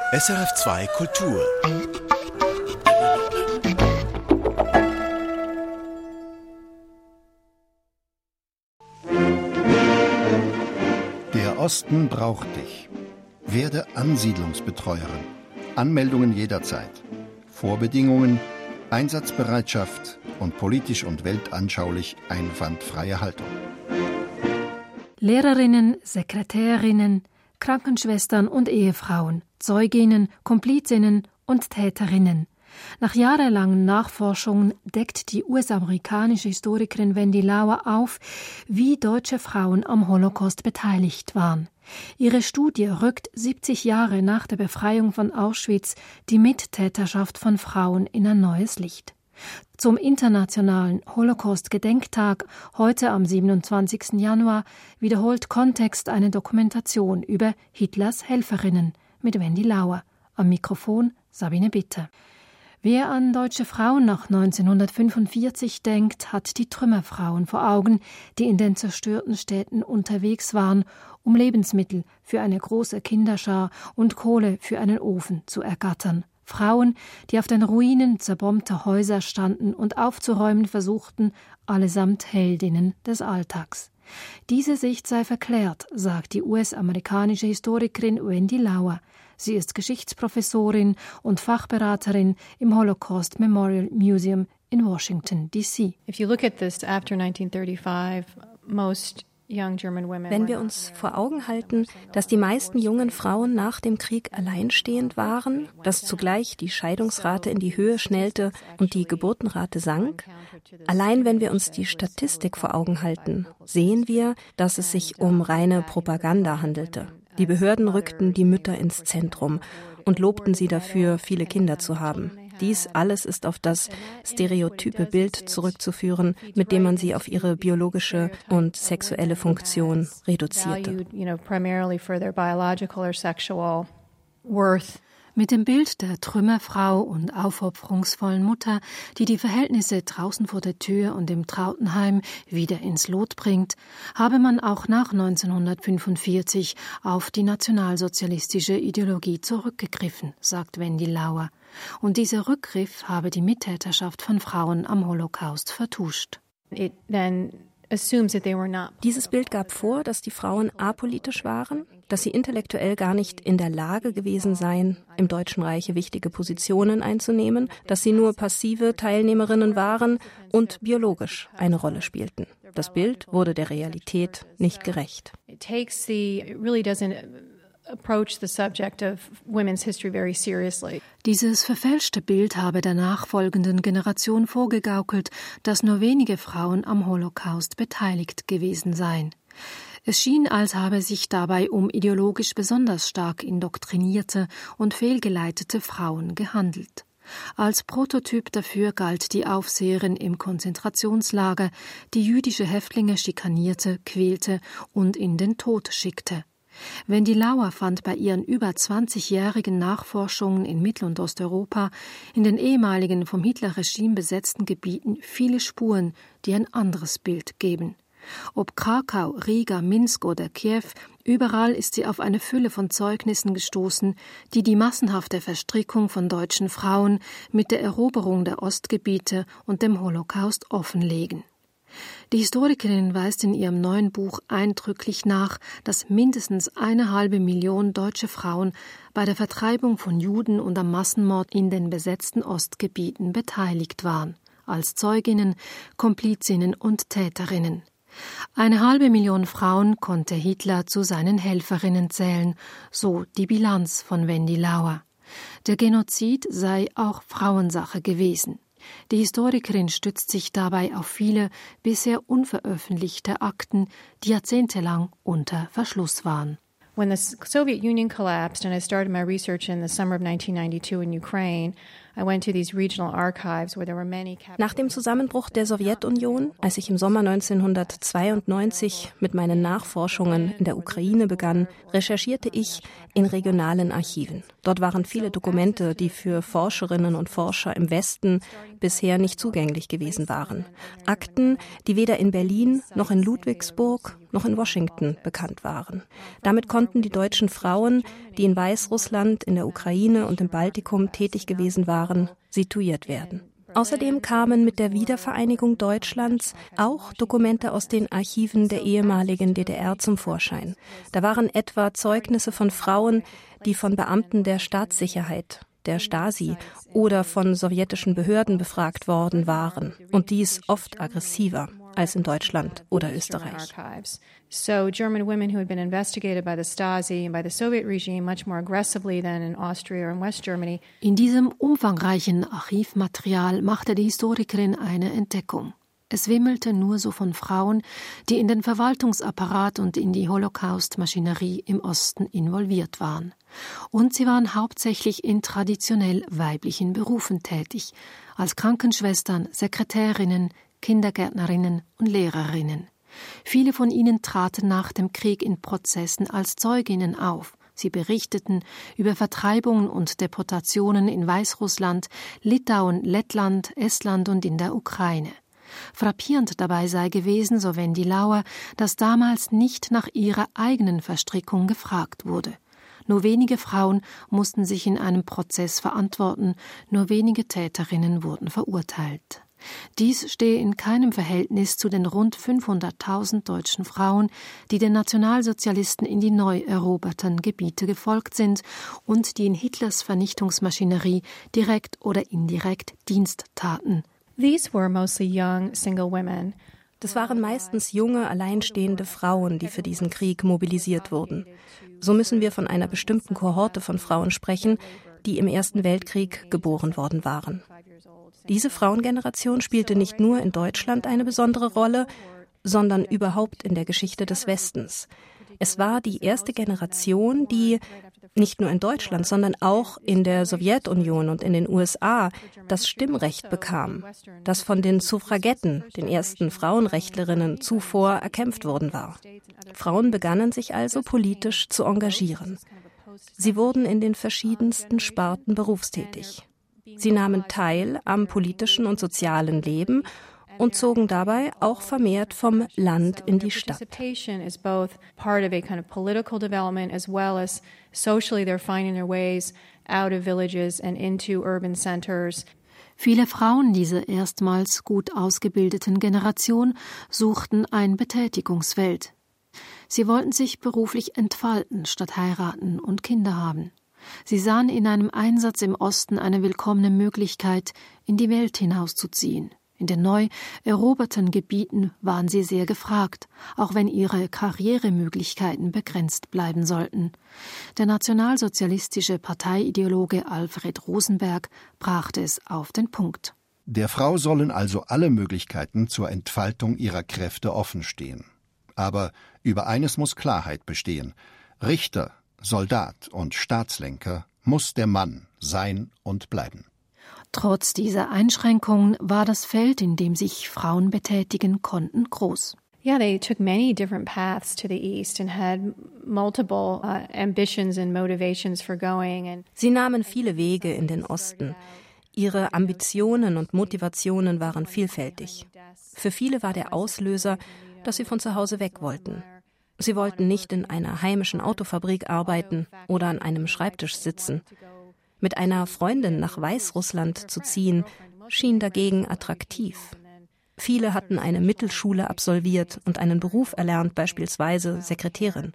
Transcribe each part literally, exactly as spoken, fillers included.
S R F zwei Kultur. Der Osten braucht dich. Werde Ansiedlungsbetreuerin. Anmeldungen jederzeit. Vorbedingungen: Einsatzbereitschaft und politisch und weltanschaulich einwandfreie Haltung. Lehrerinnen, Sekretärinnen, Krankenschwestern und Ehefrauen, Zeuginnen, Komplizinnen und Täterinnen. Nach jahrelangen Nachforschungen deckt die U S-amerikanische Historikerin Wendy Lauer auf, wie deutsche Frauen am Holocaust beteiligt waren. Ihre Studie rückt siebzig Jahre nach der Befreiung von Auschwitz die Mittäterschaft von Frauen in ein neues Licht. Zum internationalen Holocaust-Gedenktag, heute am siebenundzwanzigsten Januar, wiederholt Kontext eine Dokumentation über Hitlers Helferinnen mit Wendy Lauer. Am Mikrofon Sabine Bitter. Wer an deutsche Frauen nach neunzehnhundertfünfundvierzig denkt, hat die Trümmerfrauen vor Augen, die in den zerstörten Städten unterwegs waren, um Lebensmittel für eine große Kinderschar und Kohle für einen Ofen zu ergattern. Frauen, die auf den Ruinen zerbombter Häuser standen und aufzuräumen versuchten, allesamt Heldinnen des Alltags. Diese Sicht sei verklärt, sagt die U S-amerikanische Historikerin Wendy Lauer. Sie ist Geschichtsprofessorin und Fachberaterin im Holocaust Memorial Museum in Washington, D C. If you look at this after nineteen thirty-five, most Wenn wir uns vor Augen halten, dass die meisten jungen Frauen nach dem Krieg alleinstehend waren, dass zugleich die Scheidungsrate in die Höhe schnellte und die Geburtenrate sank, allein wenn wir uns die Statistik vor Augen halten, sehen wir, dass es sich um reine Propaganda handelte. Die Behörden rückten die Mütter ins Zentrum und lobten sie dafür, viele Kinder zu haben. Dies alles ist auf das stereotype Bild zurückzuführen, mit dem man sie auf ihre biologische und sexuelle Funktion reduzierte. Mit dem Bild der Trümmerfrau und aufopferungsvollen Mutter, die die Verhältnisse draußen vor der Tür und im Trautenheim wieder ins Lot bringt, habe man auch nach neunzehnhundertfünfundvierzig auf die nationalsozialistische Ideologie zurückgegriffen, sagt Wendy Lauer. Und dieser Rückgriff habe die Mittäterschaft von Frauen am Holocaust vertuscht. It then assumes that they were not. Dieses Bild gab vor, dass die Frauen apolitisch waren, dass sie intellektuell gar nicht in der Lage gewesen seien, im Deutschen Reich wichtige Positionen einzunehmen, dass sie nur passive Teilnehmerinnen waren und biologisch eine Rolle spielten. Das Bild wurde der Realität nicht gerecht. It takes the, it really doesn't approach the subject of women's history very seriously. Dieses verfälschte Bild habe der nachfolgenden Generation vorgegaukelt, dass nur wenige Frauen am Holocaust beteiligt gewesen seien. Es schien, als habe es sich dabei um ideologisch besonders stark indoktrinierte und fehlgeleitete Frauen gehandelt. Als Prototyp dafür galt die Aufseherin im Konzentrationslager, die jüdische Häftlinge schikanierte, quälte und in den Tod schickte. Wendy Lauer fand bei ihren über zwanzigjährigen Nachforschungen in Mittel- und Osteuropa in den ehemaligen vom Hitlerregime besetzten Gebieten viele Spuren, die ein anderes Bild geben. Ob Krakau, Riga, Minsk oder Kiew, überall ist sie auf eine Fülle von Zeugnissen gestoßen, die die massenhafte Verstrickung von deutschen Frauen mit der Eroberung der Ostgebiete und dem Holocaust offenlegen. Die Historikerin weist in ihrem neuen Buch eindrücklich nach, dass mindestens eine halbe Million deutsche Frauen bei der Vertreibung von Juden und am Massenmord in den besetzten Ostgebieten beteiligt waren, als Zeuginnen, Komplizinnen und Täterinnen. Eine halbe Million Frauen konnte Hitler zu seinen Helferinnen zählen, so die Bilanz von Wendy Lauer. Der Genozid sei auch Frauensache gewesen. Die Historikerin stützt sich dabei auf viele bisher unveröffentlichte Akten, die jahrzehntelang unter Verschluss waren. When the Soviet Union collapsed and I started my research in the summer of nineteen ninety-two in Ukraine, Nach dem Zusammenbruch der Sowjetunion, als ich im Sommer neunzehnhundertzweiundneunzig mit meinen Nachforschungen in der Ukraine begann, recherchierte ich in regionalen Archiven. Dort waren viele Dokumente, die für Forscherinnen und Forscher im Westen bisher nicht zugänglich gewesen waren. Akten, die weder in Berlin noch in Ludwigsburg noch in Washington bekannt waren. Damit konnten die deutschen Frauen, die in Weißrussland, in der Ukraine und im Baltikum tätig gewesen waren, situiert werden. Außerdem kamen mit der Wiedervereinigung Deutschlands auch Dokumente aus den Archiven der ehemaligen D D R zum Vorschein. Da waren etwa Zeugnisse von Frauen, die von Beamten der Staatssicherheit, der Stasi oder von sowjetischen Behörden befragt worden waren. Und dies oft aggressiver als in Deutschland oder Österreich. So German women who had been investigated by the Stasi and by the Soviet regime much more aggressively than in Austria or in West Germany. In diesem umfangreichen Archivmaterial machte die Historikerin eine Entdeckung. Es wimmelte nur so von Frauen, die in den Verwaltungsapparat und in die Holocaust-Maschinerie im Osten involviert waren. Und sie waren hauptsächlich in traditionell weiblichen Berufen tätig, als Krankenschwestern, Sekretärinnen, Kindergärtnerinnen und Lehrerinnen. Viele von ihnen traten nach dem Krieg in Prozessen als Zeuginnen auf. Sie berichteten über Vertreibungen und Deportationen in Weißrussland, Litauen, Lettland, Estland und in der Ukraine. Frappierend dabei sei gewesen, so Wendy Lauer, dass damals nicht nach ihrer eigenen Verstrickung gefragt wurde. Nur wenige Frauen mussten sich in einem Prozess verantworten, nur wenige Täterinnen wurden verurteilt. Dies stehe in keinem Verhältnis zu den rund fünfhunderttausend deutschen Frauen, die den Nationalsozialisten in die neu eroberten Gebiete gefolgt sind und die in Hitlers Vernichtungsmaschinerie direkt oder indirekt Dienst taten. These were mostly young single women. Das waren meistens junge, alleinstehende Frauen, die für diesen Krieg mobilisiert wurden. So müssen wir von einer bestimmten Kohorte von Frauen sprechen, die im Ersten Weltkrieg geboren worden waren. Diese Frauengeneration spielte nicht nur in Deutschland eine besondere Rolle, sondern überhaupt in der Geschichte des Westens. Es war die erste Generation, die nicht nur in Deutschland, sondern auch in der Sowjetunion und in den U S A das Stimmrecht bekam, das von den Suffragetten, den ersten Frauenrechtlerinnen, zuvor erkämpft worden war. Frauen begannen sich also politisch zu engagieren. Sie wurden in den verschiedensten Sparten berufstätig. Sie nahmen teil am politischen und sozialen Leben und zogen dabei auch vermehrt vom Land in die Stadt. Viele Frauen dieser erstmals gut ausgebildeten Generation suchten ein Betätigungsfeld. Sie wollten sich beruflich entfalten, statt heiraten und Kinder haben. Sie sahen in einem Einsatz im Osten eine willkommene Möglichkeit, in die Welt hinauszuziehen. In den neu eroberten Gebieten waren sie sehr gefragt, auch wenn ihre Karrieremöglichkeiten begrenzt bleiben sollten. Der nationalsozialistische Parteiideologe Alfred Rosenberg brachte es auf den Punkt. Der Frau sollen also alle Möglichkeiten zur Entfaltung ihrer Kräfte offenstehen. Aber über eines muss Klarheit bestehen: Richter, Soldat und Staatslenker muss der Mann sein und bleiben. Trotz dieser Einschränkungen war das Feld, in dem sich Frauen betätigen konnten, groß. Yeah, they took many different paths to the east and had multiple uh, ambitions and motivations for going. And Sie nahmen viele Wege in den Osten. Ihre Ambitionen und Motivationen waren vielfältig. Für viele war der Auslöser, dass sie von zu Hause weg wollten. Sie wollten nicht in einer heimischen Autofabrik arbeiten oder an einem Schreibtisch sitzen. Mit einer Freundin nach Weißrussland zu ziehen, schien dagegen attraktiv. Viele hatten eine Mittelschule absolviert und einen Beruf erlernt, beispielsweise Sekretärin.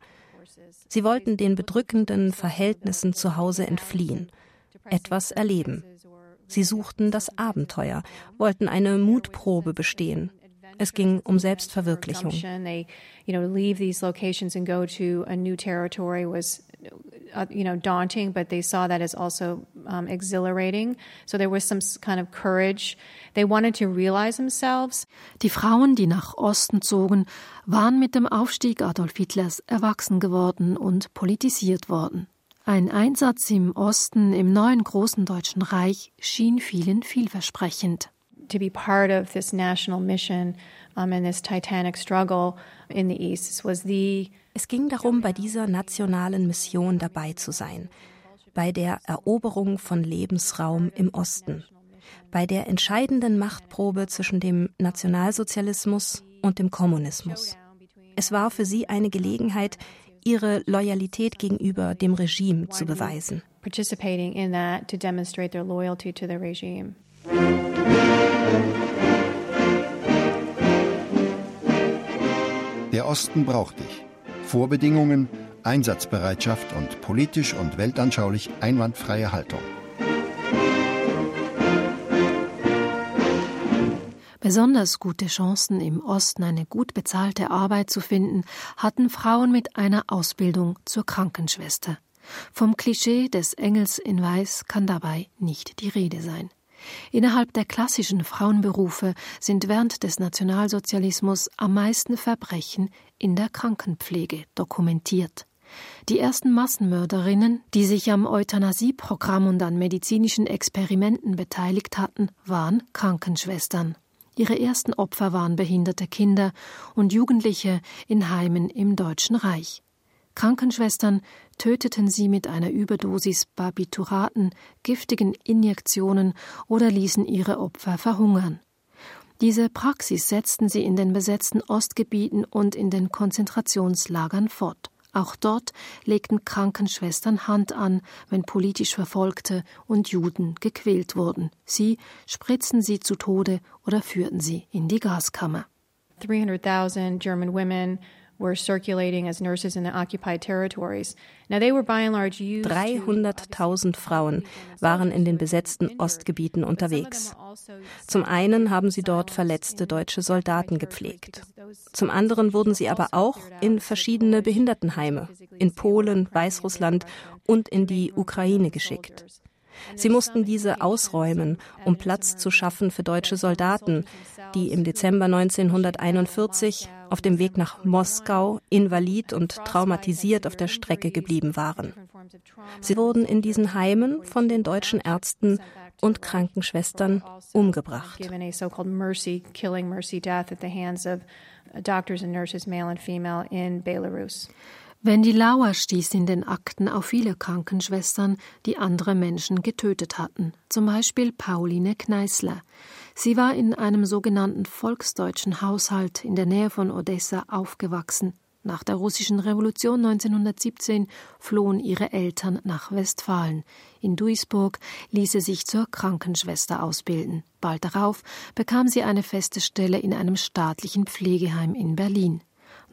Sie wollten den bedrückenden Verhältnissen zu Hause entfliehen, etwas erleben. Sie suchten das Abenteuer, wollten eine Mutprobe bestehen. Es ging um Selbstverwirklichung. They, you know, leave these locations and go to a new territory was, uh, you know, daunting, but they saw that as also um, exhilarating. So there was some kind of courage. They wanted to realize themselves. Die Frauen, die nach Osten zogen, waren mit dem Aufstieg Adolf Hitlers erwachsen geworden und politisiert worden. Ein Einsatz im Osten im neuen großen Deutschen Reich schien vielen vielversprechend. To be part of this national mission um, and this titanic struggle in the East was the Es ging darum, bei dieser nationalen Mission dabei zu sein, bei der Eroberung von Lebensraum im Osten, bei der entscheidenden Machtprobe zwischen dem Nationalsozialismus und dem Kommunismus. Es war für sie eine Gelegenheit, ihre Loyalität gegenüber dem Regime zu beweisen. Participating in that to demonstrate their loyalty to the regime. Der Osten braucht dich. Vorbedingungen, Einsatzbereitschaft und politisch und weltanschaulich einwandfreie Haltung. Besonders gute Chancen, im Osten eine gut bezahlte Arbeit zu finden, hatten Frauen mit einer Ausbildung zur Krankenschwester. Vom Klischee des Engels in Weiß kann dabei nicht die Rede sein. Innerhalb der klassischen Frauenberufe sind während des Nationalsozialismus am meisten Verbrechen in der Krankenpflege dokumentiert. Die ersten Massenmörderinnen, die sich am Euthanasieprogramm und an medizinischen Experimenten beteiligt hatten, waren Krankenschwestern. Ihre ersten Opfer waren behinderte Kinder und Jugendliche in Heimen im Deutschen Reich. Krankenschwestern töteten sie mit einer Überdosis Barbituraten, giftigen Injektionen oder ließen ihre Opfer verhungern. Diese Praxis setzten sie in den besetzten Ostgebieten und in den Konzentrationslagern fort. Auch dort legten Krankenschwestern Hand an, wenn politisch Verfolgte und Juden gequält wurden. Sie spritzten sie zu Tode oder führten sie in die Gaskammer. three hundred thousand German women were circulating as nurses in the occupied territories. Now they were by and large used dreihunderttausend Frauen waren in den besetzten Ostgebieten unterwegs. Zum einen haben sie dort verletzte deutsche Soldaten gepflegt. Zum anderen wurden sie aber auch in verschiedene Behindertenheime in Polen, Weißrussland und in die Ukraine geschickt. Sie mussten diese ausräumen, um Platz zu schaffen für deutsche Soldaten, die im Dezember neunzehnhunderteinundvierzig auf dem Weg nach Moskau invalid und traumatisiert auf der Strecke geblieben waren. Sie wurden in diesen Heimen von den deutschen Ärzten und Krankenschwestern umgebracht. Wendy Lauer stieß in den Akten auf viele Krankenschwestern, die andere Menschen getötet hatten, zum Beispiel Pauline Kneißler. Sie war in einem sogenannten volksdeutschen Haushalt in der Nähe von Odessa aufgewachsen. Nach der russischen Revolution neunzehnhundertsiebzehn flohen ihre Eltern nach Westfalen. In Duisburg ließ sie sich zur Krankenschwester ausbilden. Bald darauf bekam sie eine feste Stelle in einem staatlichen Pflegeheim in Berlin.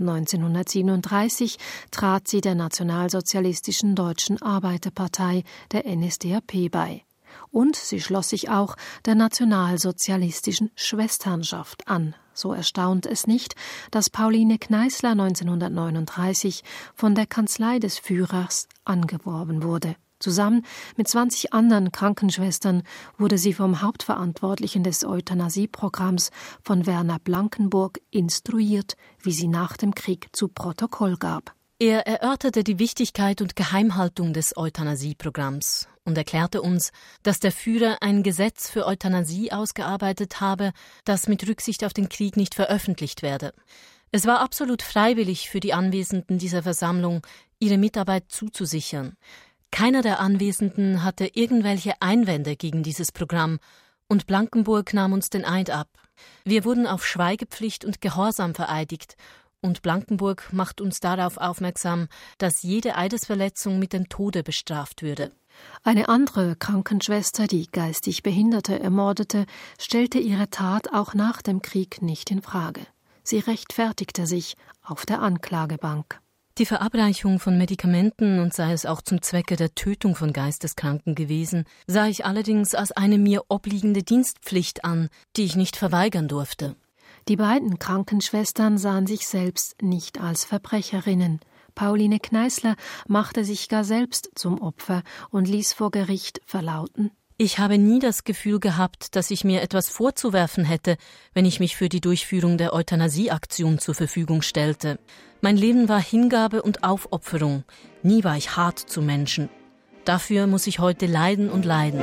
neunzehnhundertsiebenunddreißig trat sie der Nationalsozialistischen Deutschen Arbeiterpartei, der N S D A P, bei. Und sie schloss sich auch der nationalsozialistischen Schwesternschaft an. So erstaunt es nicht, dass Pauline Kneißler neunzehnhundertneununddreißig von der Kanzlei des Führers angeworben wurde. Zusammen mit zwanzig anderen Krankenschwestern wurde sie vom Hauptverantwortlichen des Euthanasieprogramms von Werner Blankenburg instruiert, wie sie nach dem Krieg zu Protokoll gab. Er erörterte die Wichtigkeit und Geheimhaltung des Euthanasieprogramms und erklärte uns, dass der Führer ein Gesetz für Euthanasie ausgearbeitet habe, das mit Rücksicht auf den Krieg nicht veröffentlicht werde. Es war absolut freiwillig für die Anwesenden dieser Versammlung, ihre Mitarbeit zuzusichern. Keiner der Anwesenden hatte irgendwelche Einwände gegen dieses Programm und Blankenburg nahm uns den Eid ab. Wir wurden auf Schweigepflicht und Gehorsam vereidigt und Blankenburg macht uns darauf aufmerksam, dass jede Eidesverletzung mit dem Tode bestraft würde. Eine andere Krankenschwester, die geistig Behinderte ermordete, stellte ihre Tat auch nach dem Krieg nicht in Frage. Sie rechtfertigte sich auf der Anklagebank. Die Verabreichung von Medikamenten, und sei es auch zum Zwecke der Tötung von Geisteskranken gewesen, sah ich allerdings als eine mir obliegende Dienstpflicht an, die ich nicht verweigern durfte. Die beiden Krankenschwestern sahen sich selbst nicht als Verbrecherinnen. Pauline Kneißler machte sich gar selbst zum Opfer und ließ vor Gericht verlauten: Ich habe nie das Gefühl gehabt, dass ich mir etwas vorzuwerfen hätte, wenn ich mich für die Durchführung der Euthanasieaktion zur Verfügung stellte. Mein Leben war Hingabe und Aufopferung. Nie war ich hart zu Menschen. Dafür muss ich heute leiden und leiden.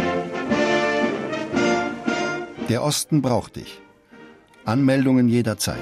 Der Osten braucht dich. Anmeldungen jederzeit.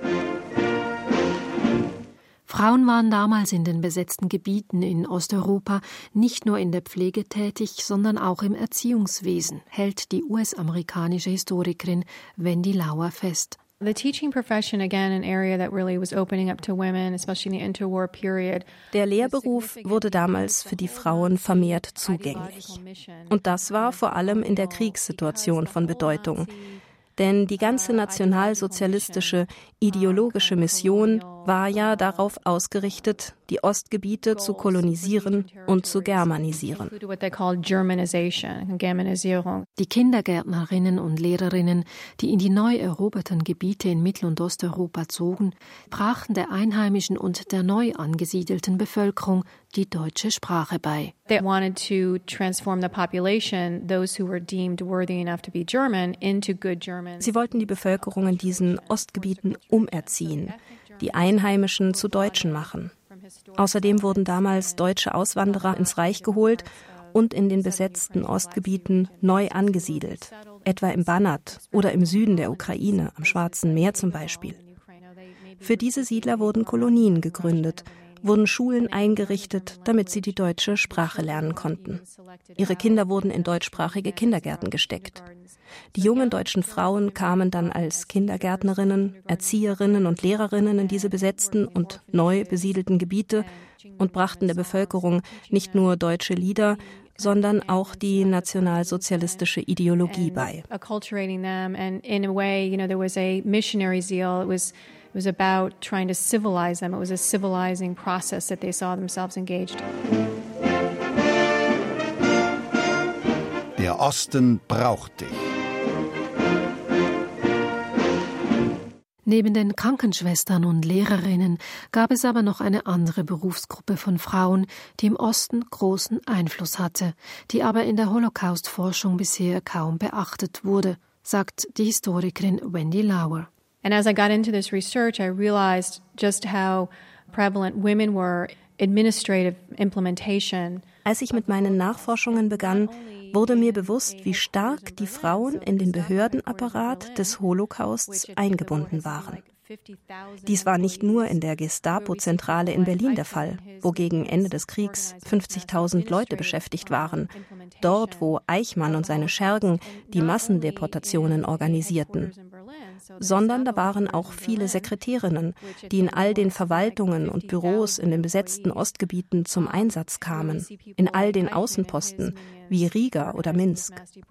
Frauen waren damals in den besetzten Gebieten in Osteuropa nicht nur in der Pflege tätig, sondern auch im Erziehungswesen, hält die U S-amerikanische Historikerin Wendy Lauer fest. The teaching profession, again, an area that really was opening up to women, especially in the interwar period. Der Lehrberuf wurde damals für die Frauen vermehrt zugänglich. Und das war vor allem in der Kriegssituation von Bedeutung. Denn die ganze nationalsozialistische ideologische Mission war ja darauf ausgerichtet, die Ostgebiete zu kolonisieren und zu germanisieren. Die Kindergärtnerinnen und Lehrerinnen, die in die neu eroberten Gebiete in Mittel- und Osteuropa zogen, brachten der einheimischen und der neu angesiedelten Bevölkerung die deutsche Sprache bei. They wanted to transform the population, those who were deemed worthy enough to be German, into good Germans. Sie wollten die Bevölkerung in diesen Ostgebieten umerziehen, die Einheimischen zu Deutschen machen. Außerdem wurden damals deutsche Auswanderer ins Reich geholt und in den besetzten Ostgebieten neu angesiedelt, etwa im Banat oder im Süden der Ukraine, am Schwarzen Meer zum Beispiel. Für diese Siedler wurden Kolonien gegründet, wurden Schulen eingerichtet, damit sie die deutsche Sprache lernen konnten. Ihre Kinder wurden in deutschsprachige Kindergärten gesteckt. Die jungen deutschen Frauen kamen dann als Kindergärtnerinnen, Erzieherinnen und Lehrerinnen in diese besetzten und neu besiedelten Gebiete und brachten der Bevölkerung nicht nur deutsche Lieder, sondern auch die nationalsozialistische Ideologie bei. It was about trying to civilize them. It was a civilizing process that they saw themselves engaged in. Der Osten braucht dich. Neben den Krankenschwestern und Lehrerinnen gab es aber noch eine andere Berufsgruppe von Frauen, die im Osten großen Einfluss hatte, die aber in der Holocaust-Forschung bisher kaum beachtet wurde, sagt die Historikerin Wendy Lauer. And as I got into this research, I realized just how prevalent women were administrative implementation. Als ich mit meinen Nachforschungen begann, wurde mir bewusst, wie stark die Frauen in den Behördenapparat des Holocausts eingebunden waren. Dies war nicht nur in der Gestapo-Zentrale in Berlin der Fall, wo gegen Ende des Kriegs fünfzigtausend Leute beschäftigt waren, dort, wo Eichmann und seine Schergen die Massendeportationen organisierten, sondern da waren auch viele Sekretärinnen, die in all den Verwaltungen und Büros in den besetzten Ostgebieten zum Einsatz kamen, in all den Außenposten wie Riga oder Minsk.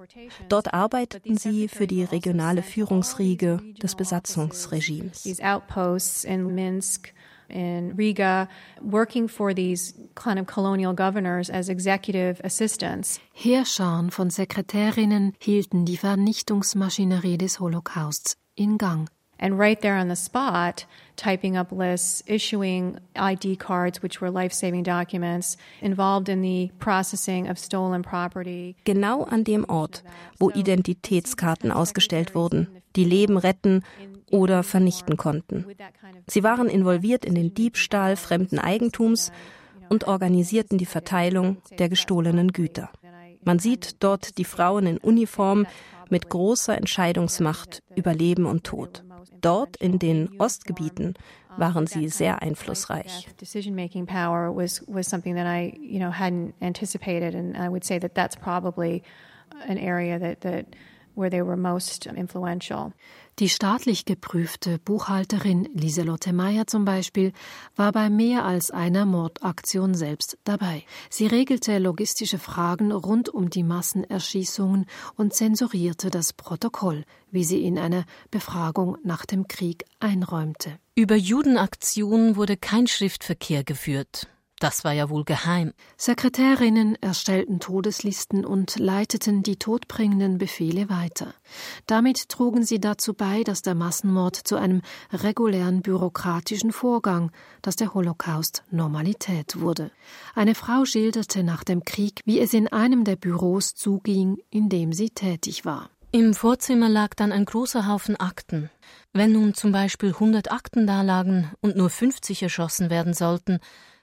Dort arbeiteten sie für die regionale Führungsriege des Besatzungsregimes. These outposts in Minsk, in Riga, working for these kind of colonial governors as executive assistants. Heerscharen von Sekretärinnen hielten die Vernichtungsmaschinerie des Holocausts in Gang. And right there on the spot, typing up lists, issuing I D cards, which were life-saving documents, involved in the processing of stolen property. Genau an dem Ort, wo Identitätskarten ausgestellt wurden, die Leben retten oder vernichten konnten. Sie waren involviert in den Diebstahl fremden Eigentums und organisierten die Verteilung der gestohlenen Güter. Man sieht dort die Frauen in Uniform mit großer Entscheidungsmacht über Leben und Tod. Dort in den Ostgebieten waren sie sehr einflussreich. Decision-making power was was something that I, you know, hadn't anticipated, and I would say that that's probably an area that that where they were most influential. Die staatlich geprüfte Buchhalterin Lieselotte Meyer zum Beispiel war bei mehr als einer Mordaktion selbst dabei. Sie regelte logistische Fragen rund um die Massenerschießungen und zensurierte das Protokoll, wie sie in einer Befragung nach dem Krieg einräumte. Über Judenaktionen wurde kein Schriftverkehr geführt. Das war ja wohl geheim. Sekretärinnen erstellten Todeslisten und leiteten die todbringenden Befehle weiter. Damit trugen sie dazu bei, dass der Massenmord zu einem regulären bürokratischen Vorgang, dass der Holocaust Normalität wurde. Eine Frau schilderte nach dem Krieg, wie es in einem der Büros zuging, in dem sie tätig war. Im Vorzimmer lag dann ein großer Haufen Akten. Wenn nun zum Beispiel hundert Akten da lagen und nur fünfzig erschossen werden sollten,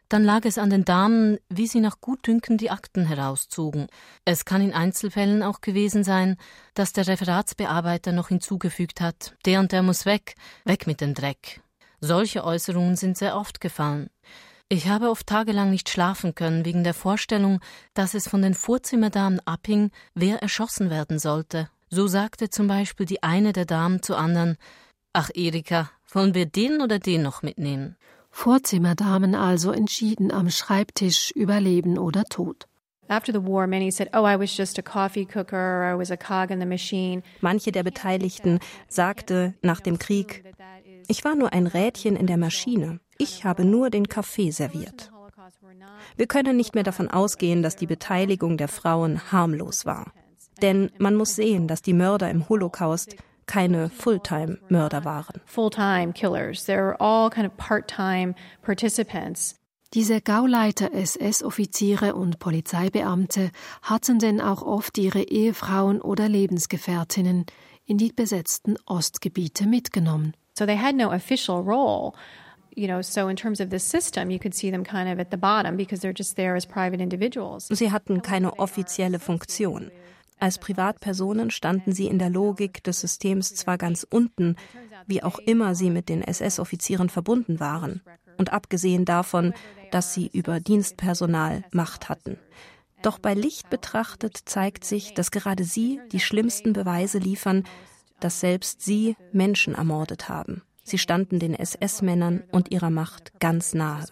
Dann lag es an den Damen, wie sie nach Gutdünken die Akten herauszogen. Es kann in Einzelfällen auch gewesen sein, dass der Referatsbearbeiter noch hinzugefügt hat, der und der muss weg, weg mit dem Dreck. Solche Äußerungen sind sehr oft gefallen. Ich habe oft tagelang nicht schlafen können wegen der Vorstellung, dass es von den Vorzimmerdamen abhing, wer erschossen werden sollte. So sagte zum Beispiel die eine der Damen zur anderen: »Ach Erika, wollen wir den oder den noch mitnehmen?« Vorzimmerdamen also entschieden am Schreibtisch über Leben oder Tod. After the war, many said, "Oh, I was just a coffee cooker, or I was a cog in the machine." Manche der Beteiligten sagte nach dem Krieg: Ich war nur ein Rädchen in der Maschine. Ich habe nur den Kaffee serviert. Wir können nicht mehr davon ausgehen, dass die Beteiligung der Frauen harmlos war. Denn man muss sehen, dass die Mörder im Holocaust keine Fulltime-Mörder waren. Full-time killers. They're all kind of part-time participants. Diese Gauleiter, S S-Offiziere und Polizeibeamte hatten denn auch oft ihre Ehefrauen oder Lebensgefährtinnen in die besetzten Ostgebiete mitgenommen. So they had no official role. You know, so in terms of the system, you could see them kind of at the bottom because they're just there as private individuals. Sie hatten keine offizielle Funktion. Als Privatpersonen standen sie in der Logik des Systems zwar ganz unten, wie auch immer sie mit den S S-Offizieren verbunden waren, und abgesehen davon, dass sie über Dienstpersonal Macht hatten. Doch bei Licht betrachtet zeigt sich, dass gerade sie die schlimmsten Beweise liefern, dass selbst sie Menschen ermordet haben. Sie standen den S S-Männern und ihrer Macht ganz nahe.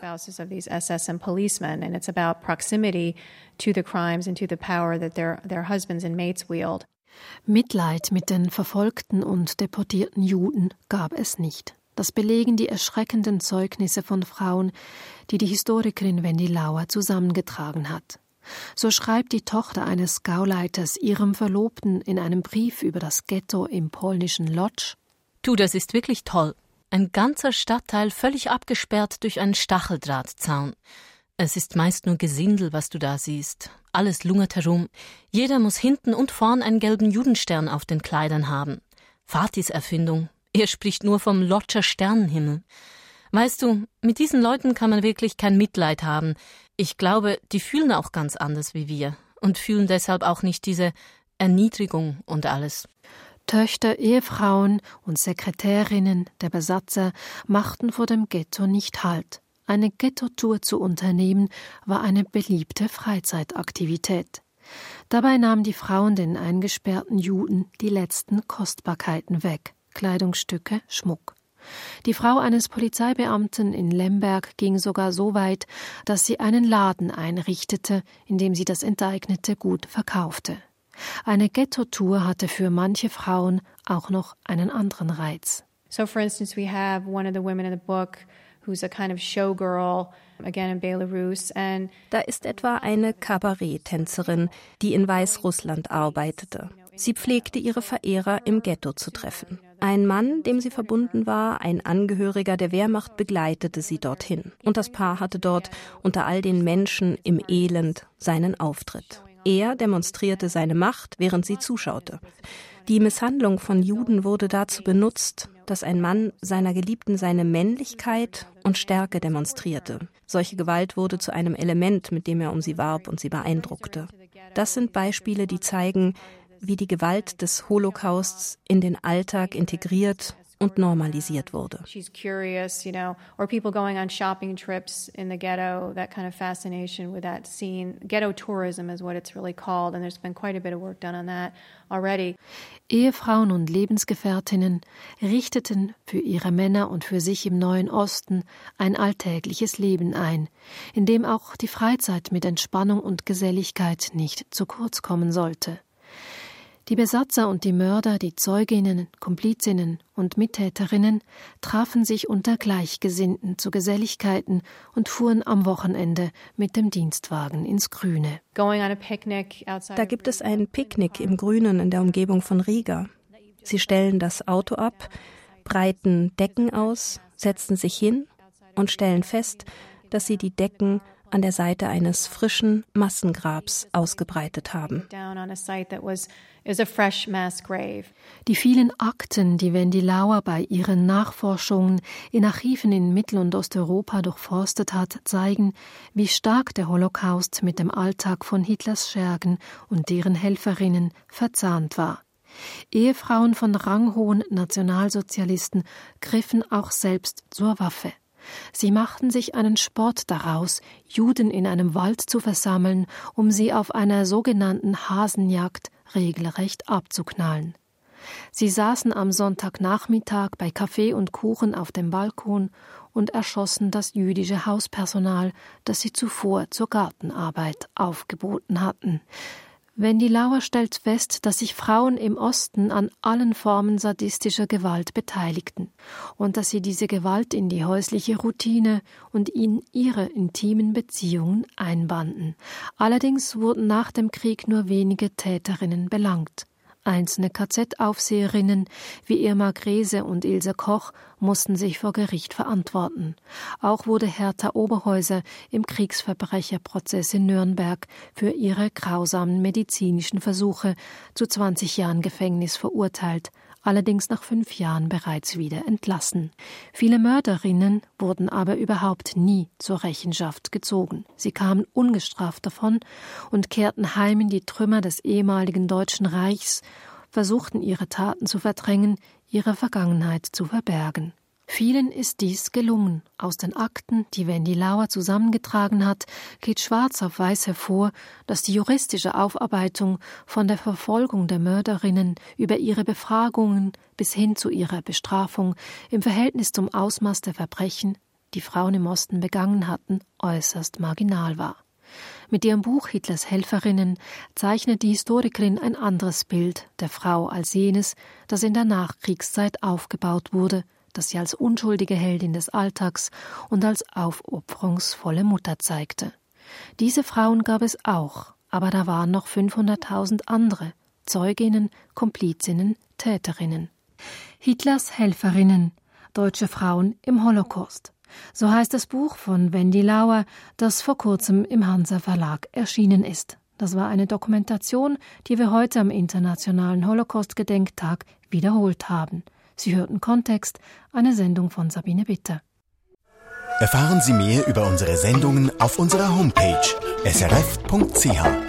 Mitleid mit den verfolgten und deportierten Juden gab es nicht. Das belegen die erschreckenden Zeugnisse von Frauen, die die Historikerin Wendy Lauer zusammengetragen hat. So schreibt die Tochter eines Gauleiters ihrem Verlobten in einem Brief über das Ghetto im polnischen Lodz: Du, das ist wirklich toll. Ein ganzer Stadtteil völlig abgesperrt durch einen Stacheldrahtzaun. Es ist meist nur Gesindel, was du da siehst. Alles lungert herum. Jeder muss hinten und vorn einen gelben Judenstern auf den Kleidern haben. Fatis Erfindung. Er spricht nur vom Lodzer Sternenhimmel. Weißt du, mit diesen Leuten kann man wirklich kein Mitleid haben. Ich glaube, die fühlen auch ganz anders wie wir und fühlen deshalb auch nicht diese Erniedrigung und alles. Töchter, Ehefrauen und Sekretärinnen der Besatzer machten vor dem Ghetto nicht Halt. Eine Ghetto-Tour zu unternehmen war eine beliebte Freizeitaktivität. Dabei nahmen die Frauen den eingesperrten Juden die letzten Kostbarkeiten weg: Kleidungsstücke, Schmuck. Die Frau eines Polizeibeamten in Lemberg ging sogar so weit, dass sie einen Laden einrichtete, in dem sie das enteignete Gut verkaufte. Eine Ghetto-Tour hatte für manche Frauen auch noch einen anderen Reiz. So for instance, we have one of the women in the book who's a kind of showgirl, again in Belarus. And da ist etwa eine Kabarett-Tänzerin, die in Weißrussland arbeitete. Sie pflegte ihre Verehrer im Ghetto zu treffen. Ein Mann, dem sie verbunden war, ein Angehöriger der Wehrmacht, begleitete sie dorthin. Und das Paar hatte dort unter all den Menschen im Elend seinen Auftritt. Er demonstrierte seine Macht, während sie zuschaute. Die Misshandlung von Juden wurde dazu benutzt, dass ein Mann seiner Geliebten seine Männlichkeit und Stärke demonstrierte. Solche Gewalt wurde zu einem Element, mit dem er um sie warb und sie beeindruckte. Das sind Beispiele, die zeigen, wie die Gewalt des Holocausts in den Alltag integriert und normalisiert wurde. She's curious, you know, or people going on shopping trips in the ghetto, that kind of fascination with that scene. Ghetto tourism is what it's really called, and there's been quite a bit of work done on that already. Ehefrauen und Lebensgefährtinnen richteten für ihre Männer und für sich im Neuen Osten ein alltägliches Leben ein, in dem auch die Freizeit mit Entspannung und Geselligkeit nicht zu kurz kommen sollte. Die Besatzer und die Mörder, die Zeuginnen, Komplizinnen und Mittäterinnen trafen sich unter Gleichgesinnten zu Geselligkeiten und fuhren am Wochenende mit dem Dienstwagen ins Grüne. Da gibt es ein Picknick im Grünen in der Umgebung von Riga. Sie stellen das Auto ab, breiten Decken aus, setzen sich hin und stellen fest, dass sie die Decken an der Seite eines frischen Massengrabs ausgebreitet haben. Die vielen Akten, die Wendy Lauer bei ihren Nachforschungen in Archiven in Mittel- und Osteuropa durchforstet hat, zeigen, wie stark der Holocaust mit dem Alltag von Hitlers Schergen und deren Helferinnen verzahnt war. Ehefrauen von ranghohen Nationalsozialisten griffen auch selbst zur Waffe. Sie machten sich einen Sport daraus, Juden in einem Wald zu versammeln, um sie auf einer sogenannten Hasenjagd regelrecht abzuknallen. Sie saßen am Sonntagnachmittag bei Kaffee und Kuchen auf dem Balkon und erschossen das jüdische Hauspersonal, das sie zuvor zur Gartenarbeit aufgeboten hatten. Wendy Lauer stellt fest, dass sich Frauen im Osten an allen Formen sadistischer Gewalt beteiligten und dass sie diese Gewalt in die häusliche Routine und in ihre intimen Beziehungen einbanden. Allerdings wurden nach dem Krieg nur wenige Täterinnen belangt. Einzelne K Z-Aufseherinnen wie Irma Grese und Ilse Koch mussten sich vor Gericht verantworten. Auch wurde Hertha Oberhäuser im Kriegsverbrecherprozess in Nürnberg für ihre grausamen medizinischen Versuche zu zwanzig Jahren Gefängnis verurteilt, allerdings nach fünf Jahren bereits wieder entlassen. Viele Mörderinnen wurden aber überhaupt nie zur Rechenschaft gezogen. Sie kamen ungestraft davon und kehrten heim in die Trümmer des ehemaligen Deutschen Reichs, versuchten ihre Taten zu verdrängen, ihre Vergangenheit zu verbergen. Vielen ist dies gelungen. Aus den Akten, die Wendy Lauer zusammengetragen hat, geht schwarz auf weiß hervor, dass die juristische Aufarbeitung von der Verfolgung der Mörderinnen über ihre Befragungen bis hin zu ihrer Bestrafung im Verhältnis zum Ausmaß der Verbrechen, die Frauen im Osten begangen hatten, äußerst marginal war. Mit ihrem Buch Hitlers Helferinnen zeichnet die Historikerin ein anderes Bild der Frau als jenes, das in der Nachkriegszeit aufgebaut wurde, das sie als unschuldige Heldin des Alltags und als aufopferungsvolle Mutter zeigte. Diese Frauen gab es auch, aber da waren noch fünfhunderttausend andere, Zeuginnen, Komplizinnen, Täterinnen. Hitlers Helferinnen, deutsche Frauen im Holocaust. So heißt das Buch von Wendy Lauer, das vor kurzem im Hansa Verlag erschienen ist. Das war eine Dokumentation, die wir heute am Internationalen Holocaust-Gedenktag wiederholt haben. Sie hörten Kontext, eine Sendung von Sabine Bitter. Erfahren Sie mehr über unsere Sendungen auf unserer Homepage s r f punkt c h.